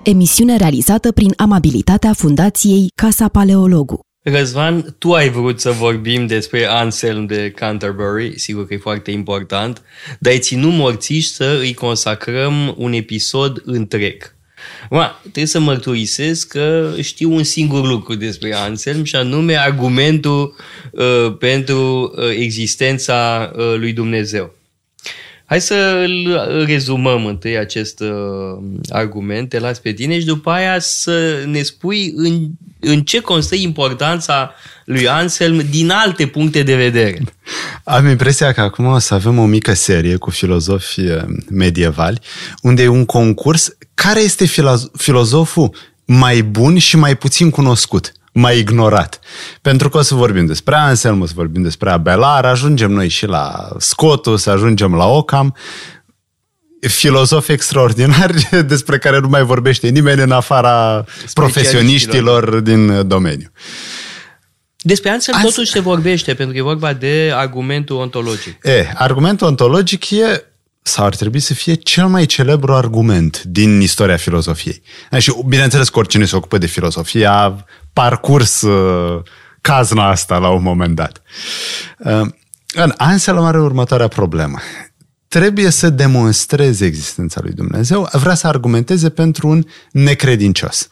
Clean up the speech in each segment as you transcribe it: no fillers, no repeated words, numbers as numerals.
Emisiune realizată prin amabilitatea Fundației Casa Paleologu. Răzvan, tu ai vrut să vorbim despre Anselm de Canterbury, sigur că e foarte important, dar ai ținut morțiși să îi consacrăm un episod întreg. Trebuie să mărturisesc că știu un singur lucru despre Anselm și anume argumentul pentru existența lui Dumnezeu. Hai să îl rezumăm întâi acest argument, te las pe tine și după aia să ne spui în ce constă importanța lui Anselm din alte puncte de vedere. Am impresia că acum o să avem o mică serie cu filozofi medievali, unde e un concurs care este filozoful mai bun și mai puțin cunoscut, mai ignorat. Pentru că o să vorbim despre Anselm, o să vorbim despre Abelard, ajungem noi și la Scotus, ajungem la Occam, filozofi extraordinari despre care nu mai vorbește nimeni în afara profesioniștilor din domeniu. Despre Anselm totuși se vorbește, pentru că e vorba de argumentul ontologic. Argumentul ontologic e, sau ar trebui să fie, cel mai celebru argument din istoria filozofiei. Și bineînțeles că oricine se ocupă de filosofie a parcurs cazna asta la un moment dat. Anselm are următoarea problemă. Trebuie să demonstreze existența lui Dumnezeu, vrea să argumenteze pentru un necredincios.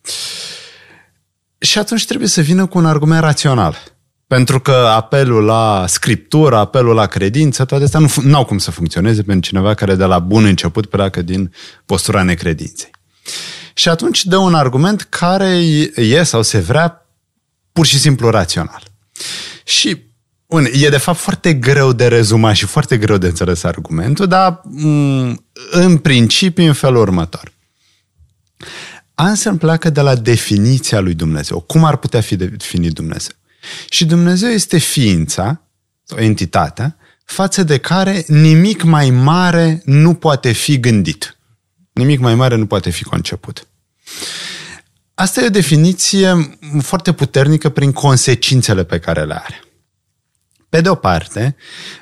Și atunci trebuie să vină cu un argument rațional. Pentru că apelul la scriptură, apelul la credință, toate astea nu au cum să funcționeze pentru cineva care de la bun început pleacă din postura necredinței. Și atunci dă un argument care e sau se vrea pur și simplu rațional. Și e de fapt foarte greu de rezumat și foarte greu de înțeles argumentul, dar în principiu în felul următor. Anselm pleacă de la definiția lui Dumnezeu. Cum ar putea fi definit Dumnezeu? Și Dumnezeu este ființa, sau entitatea, față de care nimic mai mare nu poate fi gândit. Nimic mai mare nu poate fi conceput. Asta e o definiție foarte puternică prin consecințele pe care le are. Pe de o parte,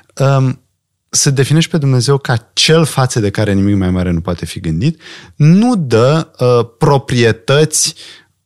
să definești pe Dumnezeu ca cel față de care nimic mai mare nu poate fi gândit, nu dă proprietăți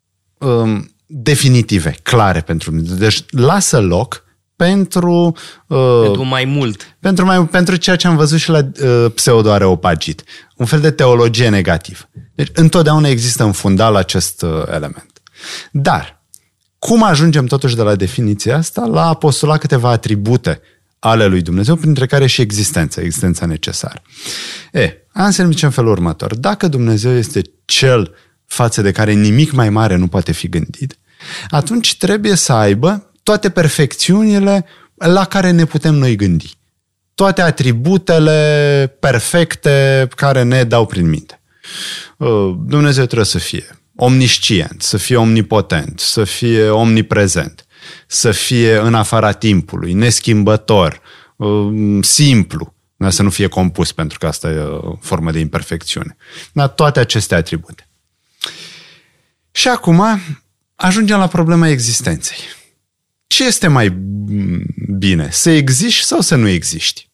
definitive, clare pentru Dumnezeu. Deci lasă loc pentru mai mult. Pentru ceea ce am văzut și la pseudo-areopagit. Un fel de teologie negativă. Deci întotdeauna există în fundal acest element. Dar cum ajungem totuși de la definiția asta la a postula câteva atribute ale lui Dumnezeu, printre care și existența necesară? Anselm zice în felul următor. Dacă Dumnezeu este cel față de care nimic mai mare nu poate fi gândit, atunci trebuie să aibă toate perfecțiunile la care ne putem noi gândi. Toate atributele perfecte care ne dau prin minte. Dumnezeu trebuie să fie omniscient, să fie omnipotent, să fie omniprezent, să fie în afara timpului, neschimbător, simplu, să nu fie compus, pentru că asta e o formă de imperfecțiune. Dar toate aceste atribute. Și acum ajungem la problema existenței. Ce este mai bine? Să existi sau să nu existi?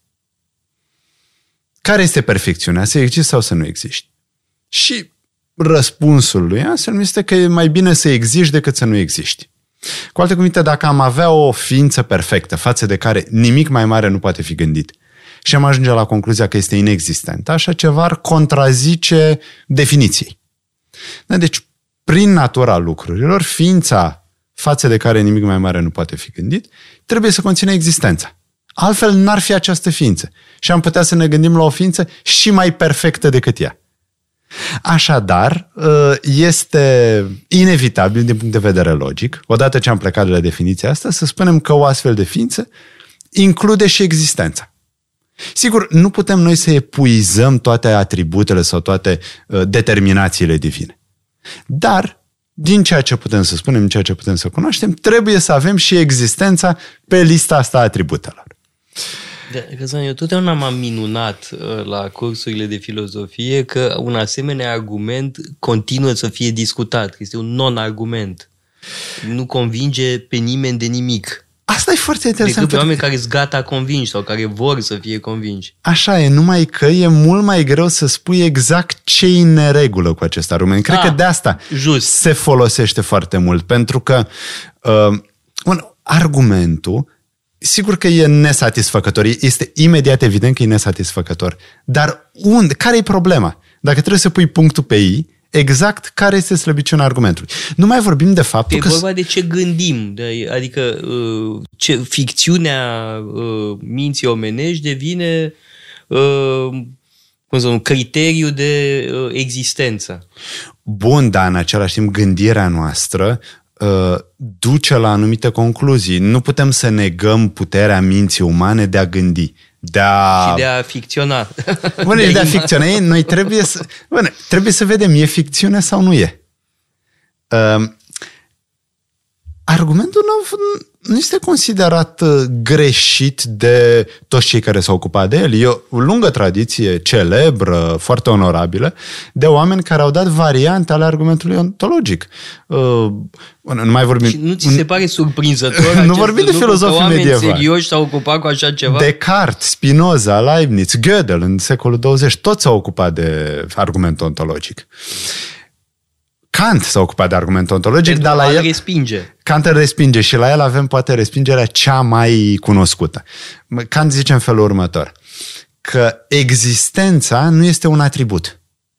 Care este perfecțiunea? Să existi sau să nu existi? Și răspunsul lui Anselm este că e mai bine să existi decât să nu existi. Cu alte cuvinte, dacă am avea o ființă perfectă față de care nimic mai mare nu poate fi gândit și am ajunge la concluzia că este inexistentă, așa ceva ar contrazice definiției. Deci, prin natura lucrurilor, ființa față de care nimic mai mare nu poate fi gândit, trebuie să conțină existența. Altfel n-ar fi această ființă. Și am putea să ne gândim la o ființă și mai perfectă decât ea. Așadar, este inevitabil din punct de vedere logic, odată ce am plecat de la definiția asta, să spunem că o astfel de ființă include și existența. Sigur, nu putem noi să epuizăm toate atributele sau toate determinațiile divine. Dar, din ceea ce putem să spunem, din ceea ce putem să cunoaștem, trebuie să avem și existența pe lista asta a atributelor. Eu totdeauna m-am minunat la cursurile de filozofie că un asemenea argument continuă să fie discutat, că este un non-argument. Nu convinge pe nimeni de nimic. Asta e foarte interesant. Decât pe oameni care sunt gata convinși sau care vor să fie convinși. Așa e, numai că e mult mai greu să spui exact ce e în neregulă cu acest argument. Cred că de asta se folosește foarte mult, pentru că argumentul, sigur că e nesatisfăcător, este imediat evident că e nesatisfăcător, dar care e problema? Dacă trebuie să pui punctul pe I, exact care este slăbiciunea argumentului. Nu mai vorbim de faptul că... E vorba de ce gândim, adică ficțiunea minții omenești devine un criteriu de existență. Bun, dar în același timp gândirea noastră duce la anumite concluzii. Nu putem să negăm puterea minții umane de a gândi. Și de a ficționa. Bun, de a ficționa. Noi trebuie să vedem, e ficțiune sau nu e. Argumentul nu este considerat greșit de toți cei care s-au ocupat de el. E o lungă tradiție celebră, foarte onorabilă, de oameni care au dat variante ale argumentului ontologic. Nu mai vorbim... Și nu ți se pare surprinzător nu vorbim de filozofii medievali. Oameni serioși s-au ocupat cu așa ceva? Descartes, Spinoza, Leibniz, Gödel în secolul 20, toți s-au ocupat de argumentul ontologic. Kant s-a ocupat de argumentul ontologic, dar la el respinge. Kant îl respinge și la el avem poate respingerea cea mai cunoscută. Kant zice în felul următor, că existența nu este un atribut.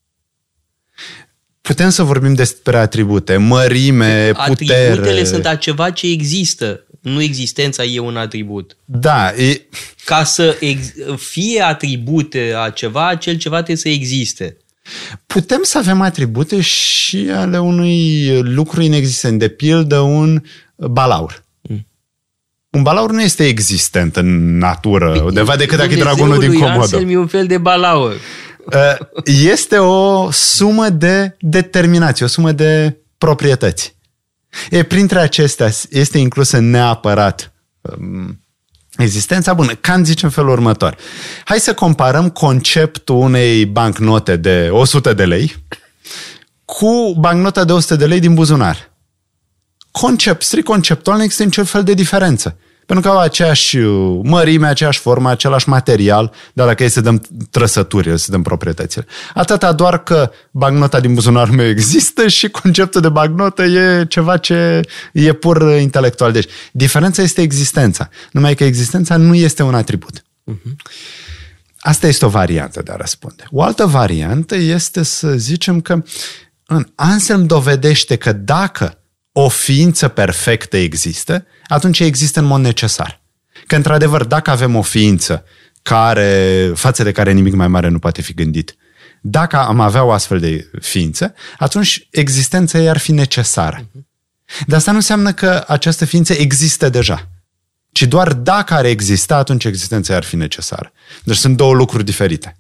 Putem să vorbim despre atribute, mărime, putere... Atributele sunt a ceva ce există. Nu existența e un atribut. Da. Ca să fie atribute a ceva, acel ceva trebuie să existe. Putem să avem atribute și ale unui lucru inexistent, de pildă un balaur. Un balaur nu este existent în natură, undeva decât dacă e dragonul din Comodo. Anselm e un fel de balaur. Este o sumă de determinații, o sumă de proprietăți. Printre acestea este inclusă neapărat existența. Bună, Kant zice în felul următor. Hai să comparăm conceptul unei bancnote de 100 de lei cu bancnota de 100 de lei din buzunar. Strict conceptual, nu există niciun fel de diferență. Pentru că au aceeași mărime, aceeași formă, același material, dar dacă e să dăm trăsături, să dăm proprietățile. Atâta doar că bancnota din buzunarul meu există și conceptul de bancnotă e ceva ce e pur intelectual. Deci, diferența este existența. Numai că existența nu este un atribut. Asta este o variantă de a răspunde. O altă variantă este să zicem că Anselm dovedește că dacă o ființă perfectă există, atunci există în mod necesar. Că, într-adevăr, dacă avem o ființă față de care nimic mai mare nu poate fi gândit, dacă am avea o astfel de ființă, atunci existența ei ar fi necesară. Dar asta nu înseamnă că această ființă există deja, ci doar dacă ar exista, atunci existența ei ar fi necesară. Deci sunt două lucruri diferite.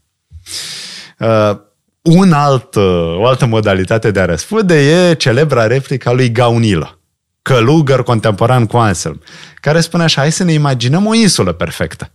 O altă modalitate de a răspunde e celebra replica lui Gaunilo, călugăr contemporan cu Anselm, care spune așa: hai să ne imaginăm o insulă perfectă.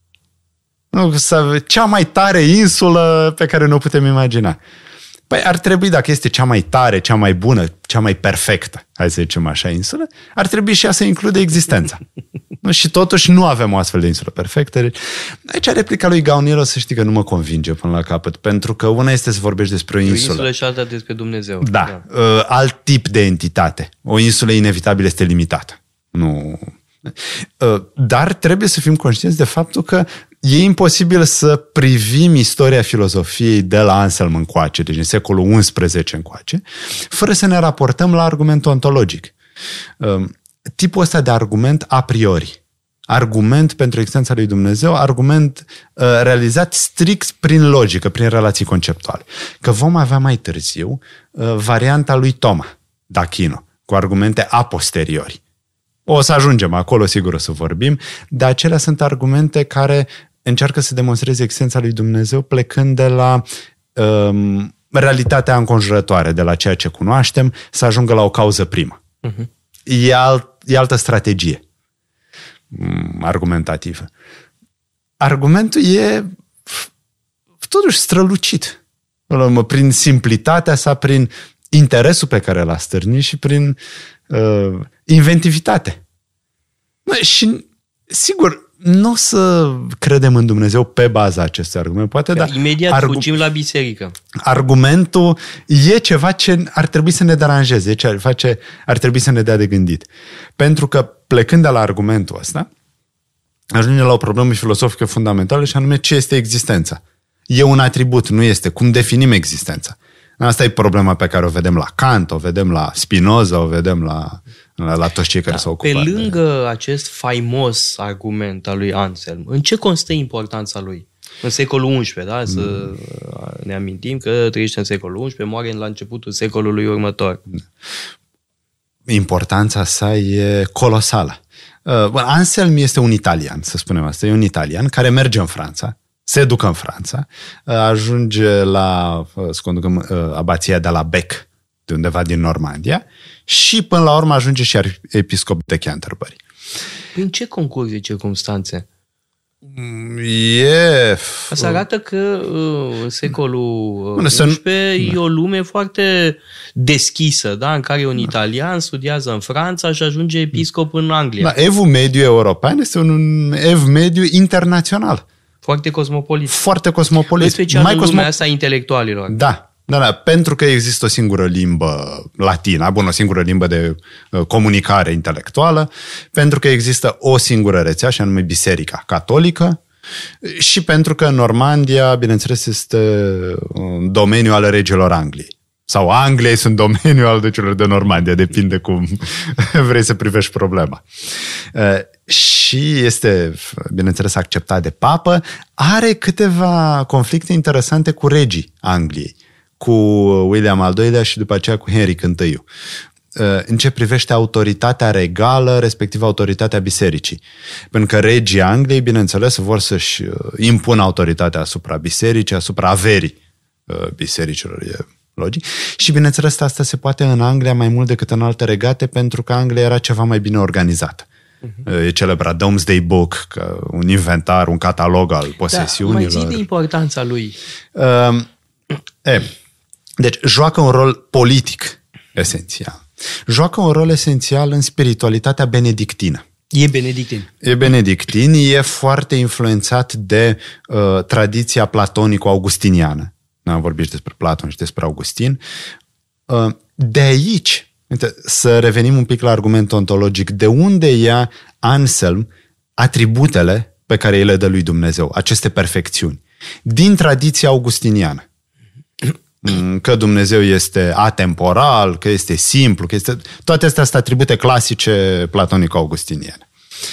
Cea mai tare insulă pe care nu o putem imagina. Păi ar trebui, dacă este cea mai tare, cea mai bună, cea mai perfectă, hai să zicem așa, insulă, ar trebui și ea să include existența. Și totuși nu avem o astfel de insulă perfectă. Aici replica lui Gaunilo, să știi că nu mă convinge până la capăt, pentru că una este să vorbești despre o insulă și alta despre Dumnezeu. Da, alt tip de entitate. O insulă inevitabil este limitată. Nu. Dar trebuie să fim conștienți de faptul că e imposibil să privim istoria filozofiei de la Anselm încoace, deci în secolul XI încoace, fără să ne raportăm la argumentul ontologic. Tipul ăsta de argument a priori. Argument pentru existența lui Dumnezeu, argument realizat strict prin logică, prin relații conceptuale. Că vom avea mai târziu varianta lui Toma d'Achino, cu argumente a posteriori. O să ajungem acolo, sigur o să vorbim, dar acelea sunt argumente care încearcă să demonstreze existența lui Dumnezeu plecând de la realitatea înconjurătoare, de la ceea ce cunoaștem, să ajungă la o cauză primă. E altă strategie argumentativă. Argumentul e totuși strălucit. Prin simplitatea sa, prin interesul pe care l-a stârnit și prin inventivitate. Și, sigur, nu o să credem în Dumnezeu pe baza acestui argument. Poate, dar imediat fugim la biserică. Argumentul e ceva ce ar trebui să ne deranjeze, ar trebui să ne dea de gândit. Pentru că, plecând de la argumentul ăsta, ajungem la o problemă filosofică fundamentală și anume ce este existența. E un atribut, nu este. Cum definim existența? Asta e problema pe care o vedem la Kant, o vedem la Spinoza, o vedem la toți cei care s-au ocupat. Pe lângă acest faimos argument al lui Anselm, în ce constă importanța lui? În secolul XI, da? Să ne amintim că trăiește în secolul XI, moare la începutul secolului următor. Importanța sa e colosală. Anselm este un italian, să spunem asta, e un italian care merge în Franța, se ducă în Franța, ajunge la, să conducăm, abația de la Bec, de undeva din Normandia, și până la urmă ajunge și episcop de Canterbury. În ce concurs de circumstanțe? Asta arată că secolul XI e o lume foarte deschisă, da? În care un italian studiază în Franța și ajunge episcop în Anglia. Da, evul mediu european este un ev mediu internațional. Foarte cosmopolit. Foarte cosmopolit. În special în lumea asta a intelectualilor. Da. Pentru că există o singură limbă latină, o singură limbă de comunicare intelectuală, pentru că există o singură rețea, și anume Biserica Catolică, și pentru că Normandia, bineînțeles, este un domeniu al regilor Angliei. Sau Anglia este un domeniu al celor de Normandia, depinde cum vrei să privești problema. Și este, bineînțeles, acceptat de papă, are câteva conflicte interesante cu regii Angliei, cu William al II-lea și după aceea cu Henric I, în ce privește autoritatea regală, respectiv autoritatea bisericii. Pentru că regii Angliei, bineînțeles, vor să-și impună autoritatea asupra bisericii, asupra averii bisericilor, e logic. Și, bineînțeles, asta se poate în Anglia mai mult decât în alte regate, pentru că Anglia era ceva mai bine organizată. E celebrat Domesday Book, un inventar, un catalog al posesiunilor. Mai ții de importanța lui. Deci, joacă un rol politic esențial. Joacă un rol esențial în spiritualitatea benedictină. E benedictin. E benedictin, e foarte influențat de tradiția platonico-augustiniană. Am vorbit despre Platon și despre Augustin. De aici, să revenim un pic la argumentul ontologic, de unde ia Anselm atributele pe care îi le dă lui Dumnezeu, aceste perfecțiuni? Din tradiția augustiniană. Că Dumnezeu este atemporal, că este simplu, că este... Toate astea sunt atribute clasice platonico-augustiniene.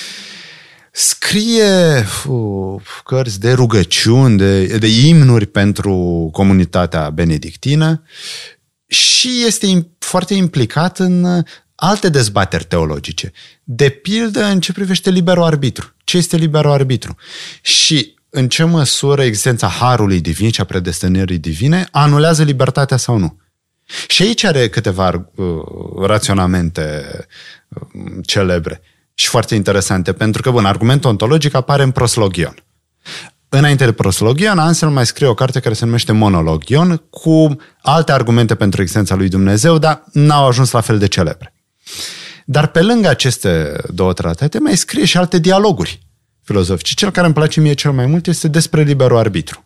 Scrie cărți de rugăciuni, de imnuri pentru comunitatea benedictină și este foarte implicat în alte dezbateri teologice. De pildă, în ce privește liberul arbitru. Ce este liberul arbitru? Și în ce măsură existența harului divin și a predestinării divine anulează libertatea sau nu. Și aici are câteva raționamente celebre și foarte interesante, pentru că, argumentul ontologic apare în Proslogion. Înainte de Proslogion, Anselm mai scrie o carte care se numește Monologion, cu alte argumente pentru existența lui Dumnezeu, dar n-au ajuns la fel de celebre. Dar pe lângă aceste două tratate, mai scrie și alte dialoguri filozofice. Cel care îmi place mie cel mai mult este despre liberul arbitru,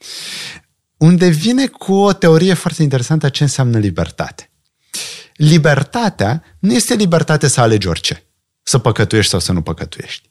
unde vine cu o teorie foarte interesantă a ce înseamnă libertate. Libertatea nu este libertate să alegi orice, să păcătuiești sau să nu păcătuiești.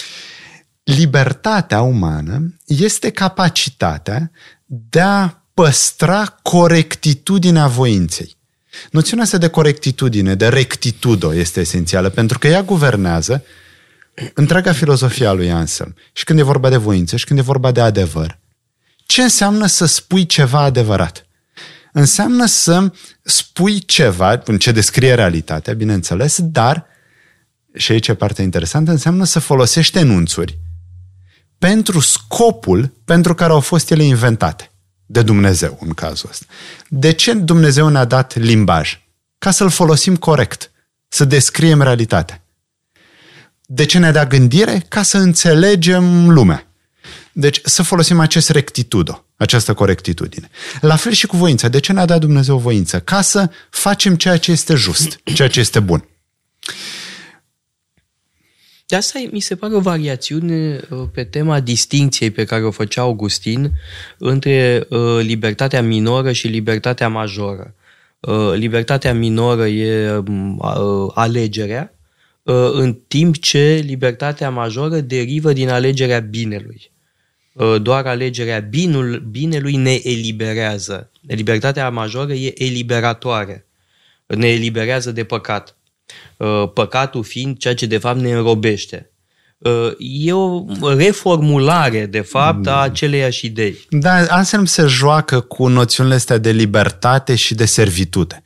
Libertatea umană este capacitatea de a păstra corectitudinea voinței. Noțiunea asta de corectitudine, de rectitudo, este esențială, pentru că ea guvernează întreaga filozofie a lui Anselm. Și când e vorba de voință și când e vorba de adevăr. Ce înseamnă să spui ceva adevărat? Înseamnă să spui ceva, în ce descrie realitatea, bineînțeles, dar, și aici e partea interesantă, înseamnă să folosești enunțuri pentru scopul pentru care au fost ele inventate. De Dumnezeu, în cazul ăsta. De ce Dumnezeu ne-a dat limbaj? Ca să-l folosim corect, să descriem realitatea. De ce ne-a dat gândire? Ca să înțelegem lumea. Deci să folosim acest rectitudo, această corectitudine. La fel și cu voința. De ce ne-a dat Dumnezeu voință? Ca să facem ceea ce este just, ceea ce este bun. De asta mi se pare o variațiune pe tema distincției pe care o făcea Augustin între libertatea minoră și libertatea majoră. Libertatea minoră e alegerea, în timp ce libertatea majoră derivă din alegerea binelui. Doar alegerea binelui ne eliberează. Libertatea majoră e eliberatoare. Ne eliberează de păcat. Păcatul fiind ceea ce de fapt ne înrobește. E o reformulare, de fapt, a aceleiași idei. Da, Anselm se joacă cu noțiunile astea de libertate și de servitute.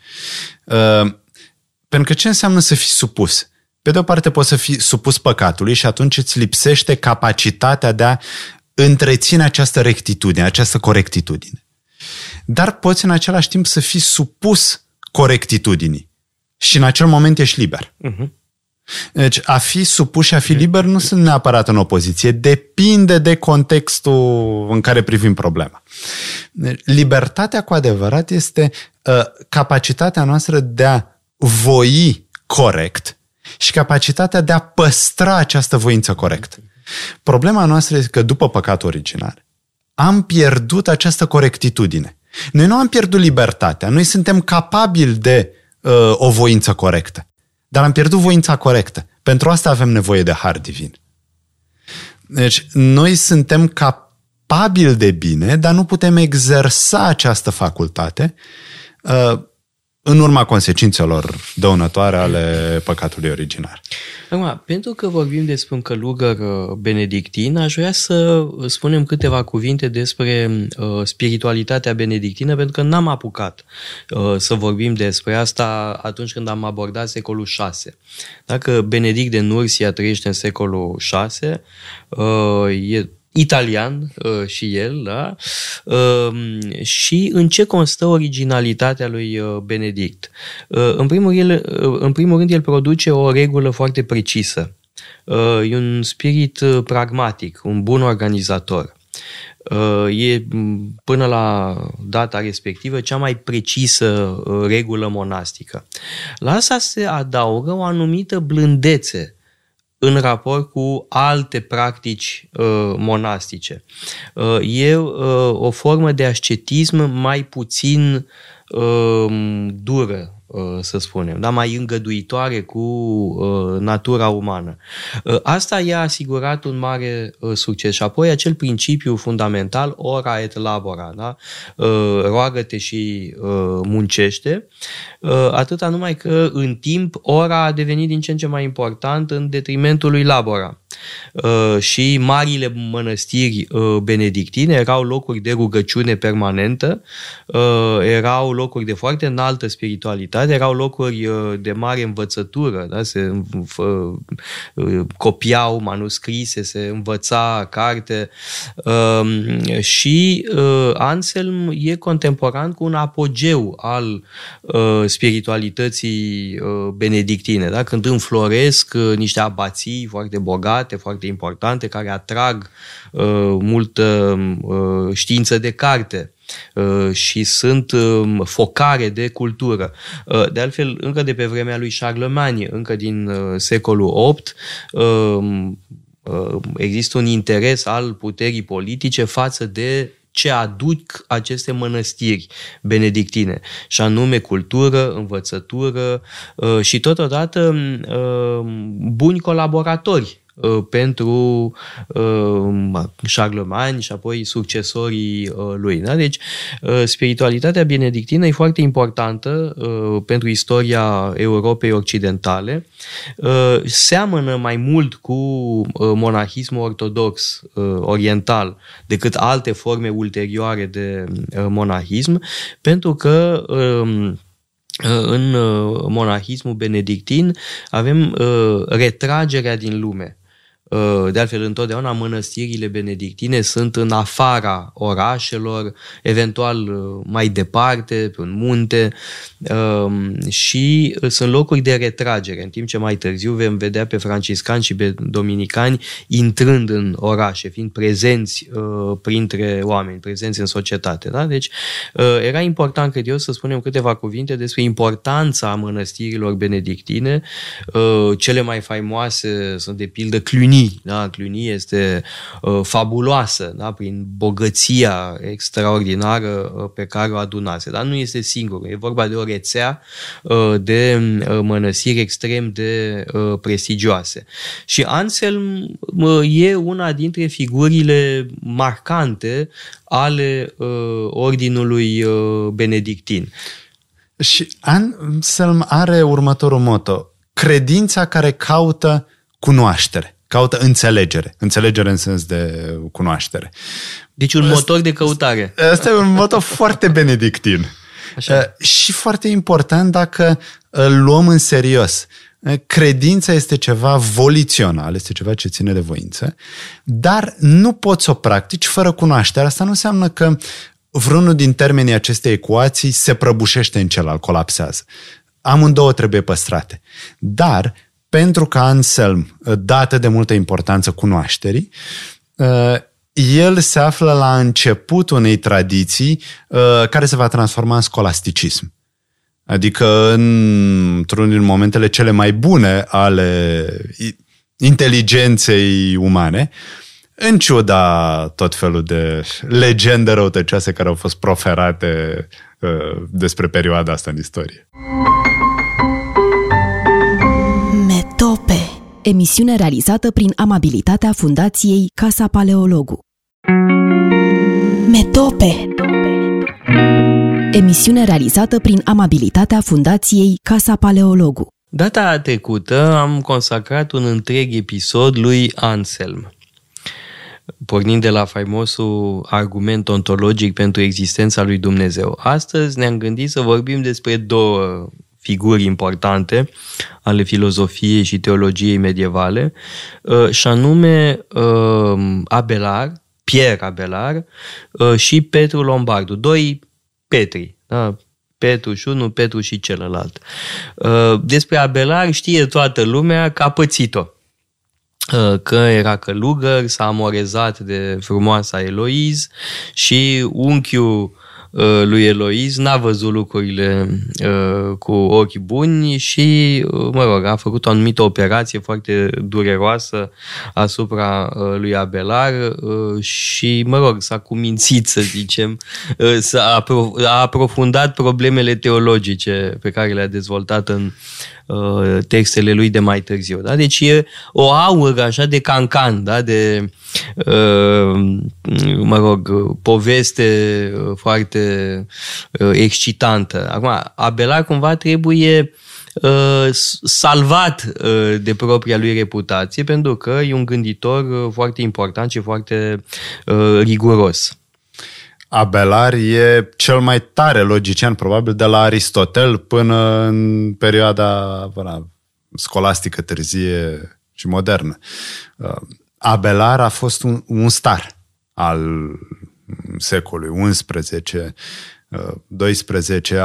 Pentru că ce înseamnă să fii supus? Pe de o parte poți să fii supus păcatului și atunci îți lipsește capacitatea de a întreține această rectitudine, această corectitudine. Dar poți în același timp să fii supus corectitudinii și în acel moment ești liber. Deci a fi supus și a fi liber nu sunt neapărat în opoziție, depinde de contextul în care privim problema. Libertatea cu adevărat este capacitatea noastră de a voi corect și capacitatea de a păstra această voință corectă. Problema noastră este că după păcatul original am pierdut această corectitudine. Noi nu am pierdut libertatea, noi suntem capabili de o voință corectă, dar am pierdut voința corectă. Pentru asta avem nevoie de har divin. Deci noi suntem capabili de bine, dar nu putem exersa această facultate în urma consecințelor dăunătoare ale păcatului originar. Acum, pentru că vorbim despre un călugăr benedictin, aș vrea să spunem câteva cuvinte despre spiritualitatea benedictină, pentru că n-am apucat să vorbim despre asta atunci când am abordat secolul VI. Dacă Benedict de Nursia trăiește în secolul VI, e italian și el, da? Și în ce constă originalitatea lui Benedict? În primul rând, el produce o regulă foarte precisă. E un spirit pragmatic, un bun organizator. E, până la data respectivă, cea mai precisă regulă monastică. La asta se adaugă o anumită blândețe în raport cu alte practici monastice. E o formă de ascetism mai puțin dură, să spunem, da? Mai îngăduitoare cu natura umană. Asta i-a asigurat un mare succes. Și apoi acel principiu fundamental, ora et labora, da? Roagă-te și muncește, atâta numai că în timp ora a devenit din ce în ce mai important în detrimentul lui labora. Și marile mănăstiri benedictine erau locuri de rugăciune permanentă, erau locuri de foarte înaltă spiritualitate, erau locuri de mare învățătură, da? Se copiau manuscrise, se învăța carte și Anselm e contemporan cu un apogeu al spiritualității benedictine, da? Când înfloresc niște abații foarte bogate, foarte importante, care atrag multă știință de carte și sunt focare de cultură. De altfel, încă de pe vremea lui Charlemagne, încă din secolul VIII, există un interes al puterii politice față de ce aduc aceste mănăstiri benedictine, și anume cultură, învățătură și totodată buni colaboratori pentru Charlemagne și apoi succesorii lui. Da? Deci, spiritualitatea benedictină e foarte importantă pentru istoria Europei Occidentale. Seamănă mai mult cu monahismul ortodox oriental decât alte forme ulterioare de monahism, pentru că în monahismul benedictin avem retragerea din lume. De altfel, întotdeauna mănăstirile benedictine sunt în afara orașelor, eventual mai departe, pe un munte, și sunt locuri de retragere, în timp ce mai târziu vom vedea pe franciscani și pe dominicani intrând în orașe, fiind prezenți printre oameni, prezenți în societate. Da? Deci era important, cred eu, să spunem câteva cuvinte despre importanța mănăstirilor benedictine. Cele mai faimoase sunt de pildă Cluny. Da? Cluny este fabuloasă, da? Prin bogăția extraordinară pe care o adunase. Dar nu este singură. E vorba de o rețea de mănăstiri extrem de prestigioase. Și Anselm e una dintre figurile marcante ale ordinului benedictin. Și Anselm are următorul motto: credința care caută cunoaștere. Caută înțelegere. Înțelegere în sens de cunoaștere. Deci un motor de căutare. Asta e un motto foarte benedictin. Așa. Și foarte important dacă îl luăm în serios. Credința este ceva volițional, este ceva ce ține de voință, dar nu poți să o practici fără cunoaștere. Asta nu înseamnă că vreunul din termenii acestei ecuații se prăbușește în celălalt, colapsează. Amândouă trebuie păstrate. Dar pentru că Anselm dă atât de multă importanță cunoașterii, el se află la începutul unei tradiții care se va transforma în scolasticism. Adică într-unul din momentele cele mai bune ale inteligenței umane, în ciuda tot felul de legende răutăcioase care au fost proferate despre perioada asta în istorie. Metope. Emisiune realizată prin amabilitatea Fundației Casa Paleologu. Metope. Emisiune realizată prin amabilitatea Fundației Casa Paleologu. Data trecută am consacrat un întreg episod lui Anselm, pornind de la faimosul argument ontologic pentru existența lui Dumnezeu. Astăzi ne-am gândit să vorbim despre două figuri importante ale filozofiei și teologiei medievale, și anume Abelard, Pierre Abelard și Petru Lombardu, doi Petri, da? Petru și unul, Petru și celălalt. Despre Abelard știe toată lumea că a pățit-o, că era călugăr, s-a amorezat de frumoasa Eloise și unchiul lui Eloise n-a văzut lucrurile cu ochi buni și, a făcut o anumită operație foarte dureroasă asupra lui Abelard și, s-a cumințit, să zicem, a aprofundat problemele teologice pe care le-a dezvoltat în textele lui de mai târziu. Da? Deci e o aură așa de cancan, da? De poveste foarte excitantă. Acum, Abelard cumva trebuie salvat de propria lui reputație, pentru că e un gânditor foarte important și foarte riguros. Abelard e cel mai tare logician, probabil, de la Aristotel până în perioada scolastică târzie și modernă. Abelard a fost un star al secolului XI, XII,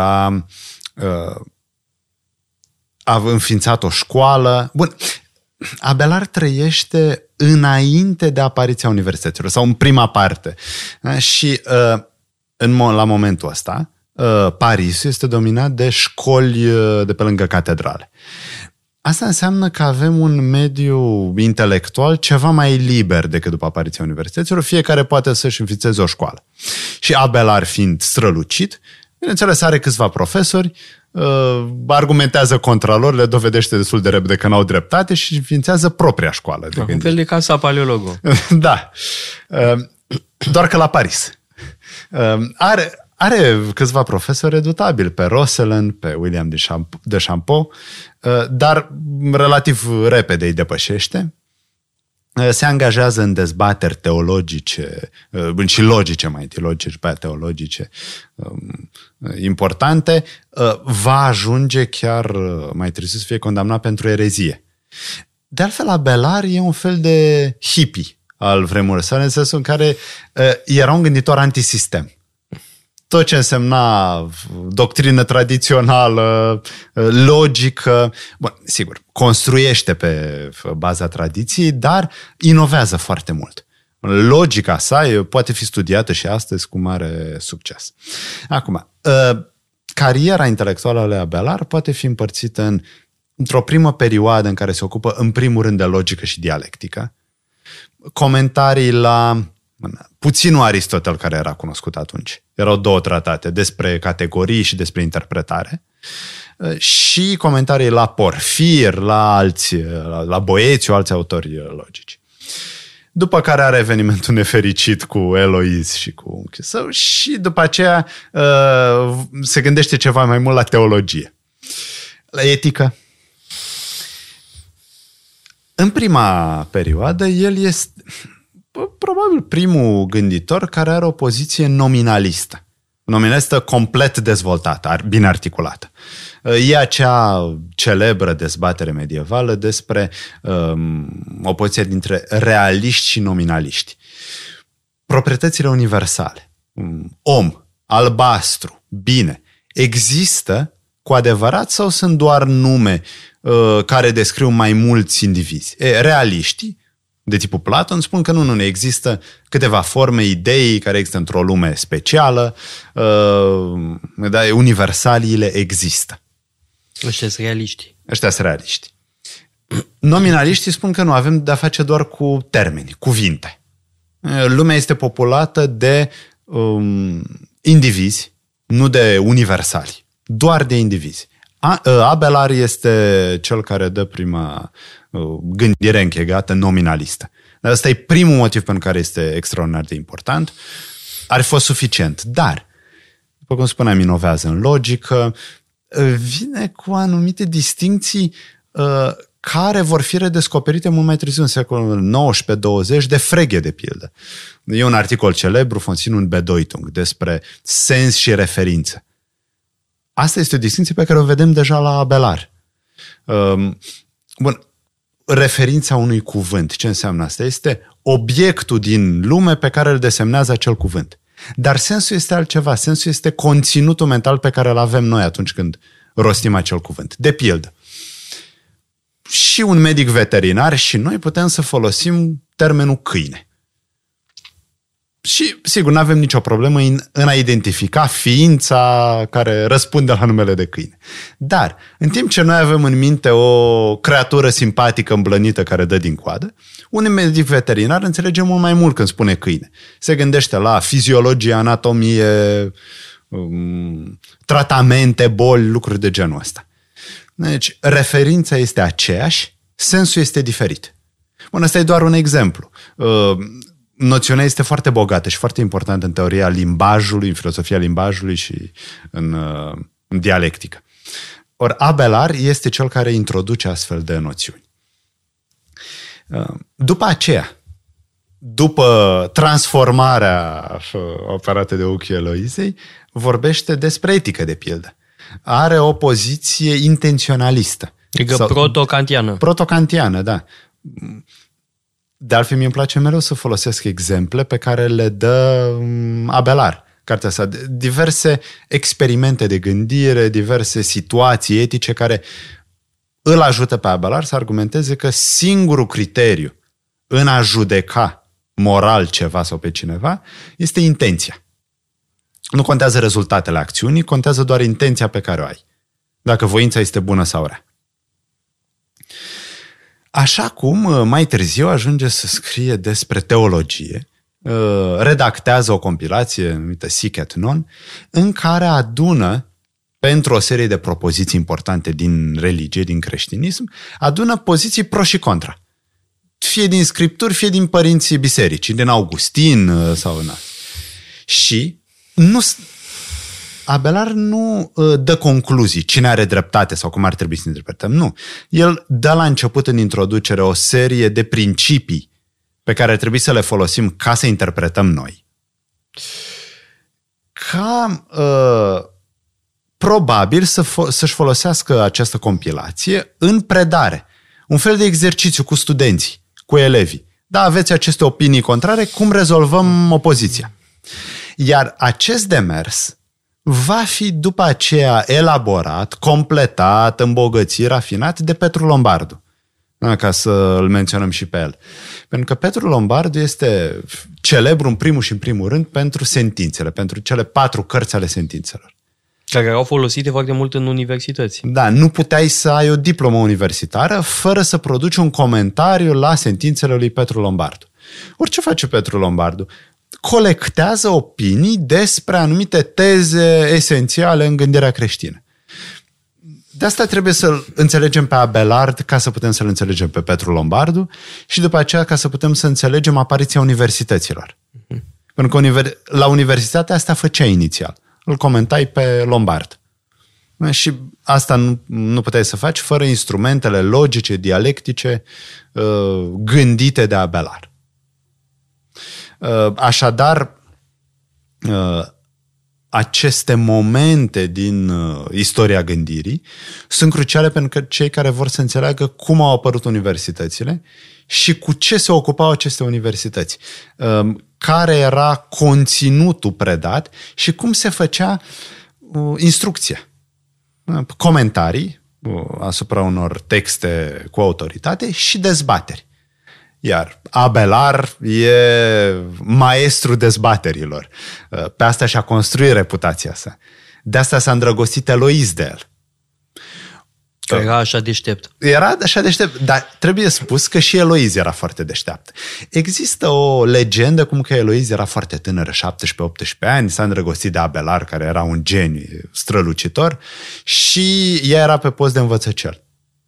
a înființat o școală. Bun, Abelard trăiește înainte de apariția universităților, sau în prima parte. Și la momentul ăsta, Parisul este dominat de școli de pe lângă catedrale. Asta înseamnă că avem un mediu intelectual ceva mai liber decât după apariția universităților. Fiecare poate să-și înființeze o școală. Și Abelard, fiind strălucit, bineînțeles, are câțiva profesori, argumentează contra lor, le dovedește destul de repede că n-au dreptate și înființează propria școală. Un fel de Casa Paleologu. Da. Doar că la Paris. Are câțiva profesori redutabili, pe Rosselin, pe William de Champeau, dar relativ repede îi depășește. Se angajează în dezbateri teologice și logice, mai întâi logice și pe aia teologice importante. Va ajunge chiar mai târziu să fie condamnat pentru erezie. De altfel, Abelard e un fel de hippie al vremurilor sale, în sensul în care era un gânditor antisistem. Tot ce însemna doctrină tradițională, logică, bun, sigur, construiește pe baza tradiției, dar inovează foarte mult. Logica sa poate fi studiată și astăzi cu mare succes. Acum, cariera intelectuală a lui Abelard poate fi împărțită într-o primă perioadă în care se ocupă în primul rând de logică și dialectică, comentarii la puținul Aristotel care era cunoscut atunci. Erau 2 tratate despre categorii și despre interpretare și comentarii la Porfir, la Boețiu, alți autori logici. După care are evenimentul nefericit cu Eloise și cu unchiul său și după aceea se gândește ceva mai mult la teologie, la etică. În prima perioadă, el este probabil primul gânditor care are o poziție nominalistă. Nominalistă complet dezvoltată, bine articulată. E acea celebră dezbatere medievală despre opoziția dintre realiști și nominaliști. Proprietățile universale, om, albastru, bine, există cu adevărat sau sunt doar nume care descriu mai mulți indivizi? Realiștii, de tipul Platon, spun că nu există câteva forme, idei care există într-o lume specială, dar universaliile există. Ăștia sunt realiști. Ăștia sunt realiști. Nominaliștii spun că nu, avem de-a face doar cu termeni, cuvinte. Lumea este populată de indivizi, nu de universali, doar de indivizi. Abelard este cel care dă prima gândire închegată nominalistă. Dar ăsta e primul motiv pentru care este extraordinar de important. Ar fi fost suficient, dar, după cum spuneam, inovează în logică, vine cu anumite distincții care vor fi redescoperite mult mai târziu, în secolul XIX-20, de Frege, de pildă. E un articol celebru, von Sinnen und Bedeutung, despre sens și referință. Asta este o distinție pe care o vedem deja la Abelard. Bun, referința unui cuvânt. Ce înseamnă asta? Este obiectul din lume pe care îl desemnează acel cuvânt. Dar sensul este altceva. Sensul este conținutul mental pe care îl avem noi atunci când rostim acel cuvânt. De pildă, și un medic veterinar și noi putem să folosim termenul câine. Și, sigur, nu avem nicio problemă în a identifica ființa care răspunde la numele de câine. Dar, în timp ce noi avem în minte o creatură simpatică, îmblănită, care dă din coadă, un medic veterinar înțelege mult mai mult când spune câine. Se gândește la fiziologie, anatomie, tratamente, boli, lucruri de genul ăsta. Deci, referința este aceeași, sensul este diferit. Bun, ăsta e doar un exemplu. Noțiunea este foarte bogată și foarte importantă în teoria limbajului, în filosofia limbajului și în dialectică. Ori Abelard este cel care introduce astfel de noțiuni. După aceea, după transformarea operată de ochii Eloisei, vorbește despre etică, de pildă. Are o poziție intenționalistă. Adică proto-kantiană. Proto-kantiană, da. De altfel, mie îmi place mereu să folosesc exemple pe care le dă Abelard. Cartea sa, diverse experimente de gândire, diverse situații etice care îl ajută pe Abelard să argumenteze că singurul criteriu în a judeca moral ceva sau pe cineva este intenția. Nu contează rezultatele acțiunii, contează doar intenția pe care o ai. Dacă voința este bună sau rea. Așa cum mai târziu ajunge să scrie despre teologie, redactează o compilație numită Sic et Non, în care adună, pentru o serie de propoziții importante din religie, din creștinism, adună poziții pro și contra. Fie din scripturi, fie din părinții bisericii, din Augustin sau în alt. Și Abelard nu dă concluzii, cine are dreptate sau cum ar trebui să interpretăm. Nu. El dă la început în introducere o serie de principii pe care ar trebui să le folosim ca să interpretăm noi. Ca probabil să-și folosească această compilație în predare. un fel de exercițiu cu studenții, cu elevii. Da, aveți aceste opinii contrare, cum rezolvăm opoziția? Iar acest demers va fi după aceea elaborat, completat, îmbogățit, rafinat de Petru Lombardu. Ca să îl menționăm și pe el. Pentru că Petru Lombardu este celebru în primul și în primul rând pentru sentințele, pentru cele 4 cărți ale sentințelor. Care erau folosite foarte mult în universități. Da, nu puteai să ai o diplomă universitară fără să produci un comentariu la sentințele lui Petru Lombardu. Orice face Petru Lombardu? Colectează opinii despre anumite teze esențiale în gândirea creștină. De asta trebuie să-l înțelegem pe Abelard ca să putem să-l înțelegem pe Petru Lombardu și după aceea ca să putem să înțelegem apariția universităților. Pentru că la universitatea asta făcea inițial. Îl comentai pe Lombard. Și asta nu puteai să faci fără instrumentele logice, dialectice, gândite de Abelard. Așadar, aceste momente din istoria gândirii sunt cruciale pentru că cei care vor să înțeleagă cum au apărut universitățile și cu ce se ocupau aceste universități, care era conținutul predat și cum se făcea instrucția. Comentarii asupra unor texte cu autoritate și dezbateri. Iar Abelard e maestru dezbaterilor. Pe asta și-a construit reputația sa. De asta s-a îndrăgostit Eloise de el. Era așa deștept. Era așa deștept, dar trebuie spus că și Eloise era foarte deșteaptă. Există o legendă cum că Eloise era foarte tânără, 17-18 ani, s-a îndrăgostit de Abelard, care era un geniu strălucitor, și ea era pe post de învățăcel.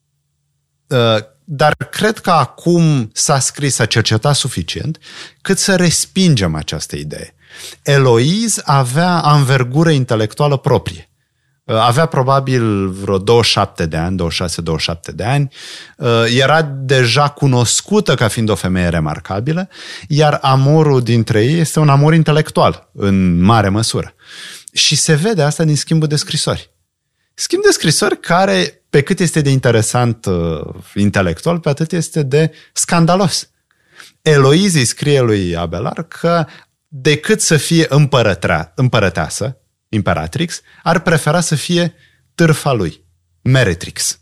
Dar cred că acum s-a cercetat suficient cât să respingem această idee. Eloise avea anvergură intelectuală proprie. Avea probabil vreo 27 de ani, 26-27 de ani, era deja cunoscută ca fiind o femeie remarcabilă, iar amorul dintre ei este un amor intelectual, în mare măsură. Și se vede asta din schimbul de scrisori. Schimb de scrisori care, pe cât este de interesant intelectual, pe atât este de scandalos. Eloise îi scrie lui Abelard că decât să fie împărăteasă, imperatrix, ar prefera să fie târfa lui, meretrix.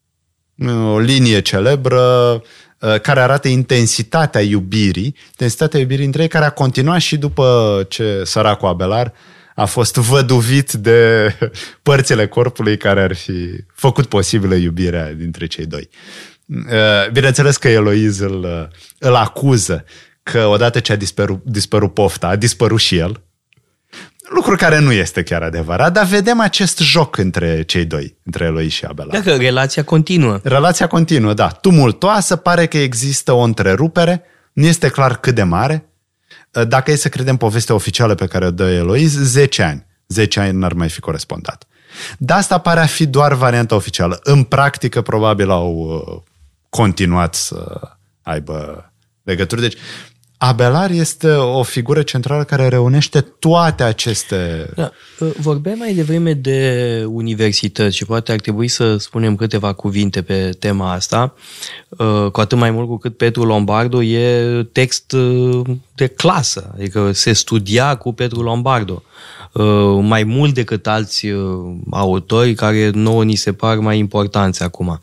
O linie celebră care arată intensitatea iubirii între ei, care a continuat și după ce săracul Abelard a fost văduvit de părțile corpului care ar fi făcut posibilă iubirea dintre cei doi. Bineînțeles că Eloise îl acuză că odată ce a dispărut pofta, a dispărut și el. Lucru care nu este chiar adevărat, dar vedem acest joc între cei doi, între Eloise și Abelard. Dacă relația continuă. Relația continuă, da. Tumultoasă, pare că există o întrerupere, nu este clar cât de mare. Dacă e să credem povestea oficială pe care o dă Eloise, 10 ani. 10 ani n-ar mai fi corespondat. Dar asta pare a fi doar varianta oficială. În practică, probabil au continuat să aibă legături. Deci, Abelard este o figură centrală care reunește toate aceste... Da. Vorbeam mai devreme de universități și poate ar trebui să spunem câteva cuvinte pe tema asta, cu atât mai mult cu cât Petru Lombardu e text de clasă, adică se studia cu Petru Lombardu. Mai mult decât alți autori care nouă ni se par mai importanți acum.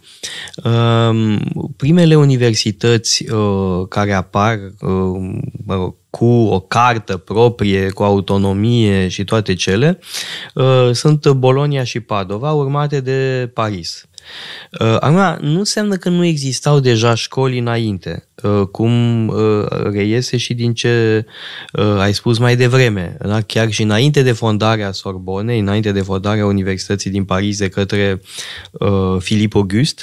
Primele universități care apar cu o cartă proprie, cu autonomie și toate cele, sunt Bologna și Padova, urmate de Paris. Acum, nu înseamnă că nu existau deja școli înainte, cum reiese și din ce ai spus mai devreme. Da? Chiar și înainte de fondarea Sorbonei, înainte de fondarea Universității din Paris de către Philippe Auguste,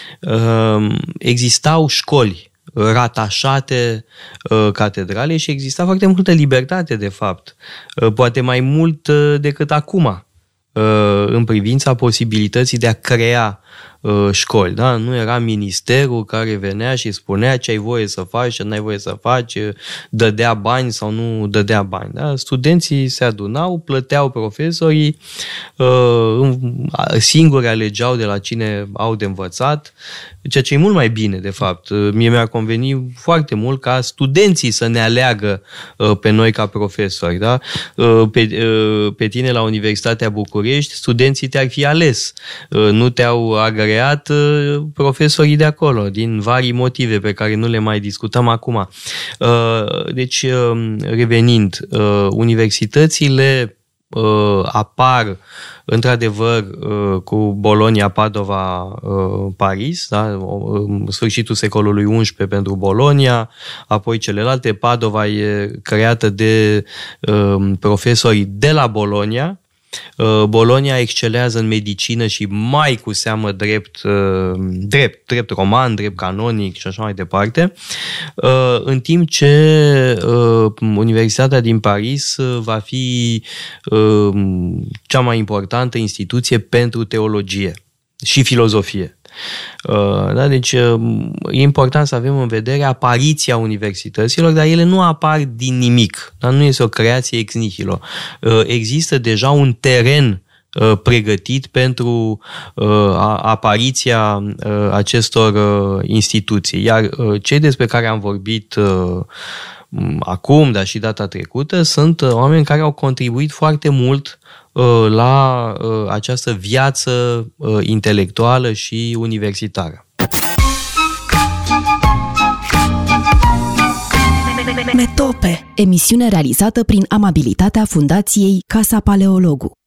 existau școli ratașate catedralei și exista foarte multă libertate, de fapt. Poate mai mult decât acum, în privința posibilității de a crea școli, da? Nu era ministerul care venea și spunea ce ai voie să faci, ce n-ai voie să faci, dădea bani sau nu dădea bani. Da? Studenții se adunau, plăteau profesorii, singuri alegeau de la cine au de învățat, ceea ce e mult mai bine, de fapt. Mie mi-ar conveni foarte mult ca studenții să ne aleagă pe noi ca profesori. Da? Pe tine la Universitatea București, studenții te-ar fi ales. Nu te-au agreat profesorii de acolo, din vari motive pe care nu le mai discutăm acum. Deci, revenind, universitățile apar într-adevăr cu Bologna, Padova, Paris, da? Sfârșitul secolului XI pentru Bologna, apoi celelalte. Padova e creată de profesori de la Bologna. Bologna excelează în medicină și mai cu seamă drept roman, drept canonic și așa mai departe, în timp ce Universitatea din Paris va fi cea mai importantă instituție pentru teologie și filozofie. Da? Deci e important să avem în vedere apariția universităților, dar ele nu apar din nimic, dar nu este o creație ex nihilo. Există deja un teren pregătit pentru apariția acestor instituții. Iar cei despre care am vorbit acum, dar și data trecută, sunt oameni care au contribuit foarte mult la această viață intelectuală și universitară. Metope, emisiune realizată prin amabilitatea Fundației Casa Paleologu.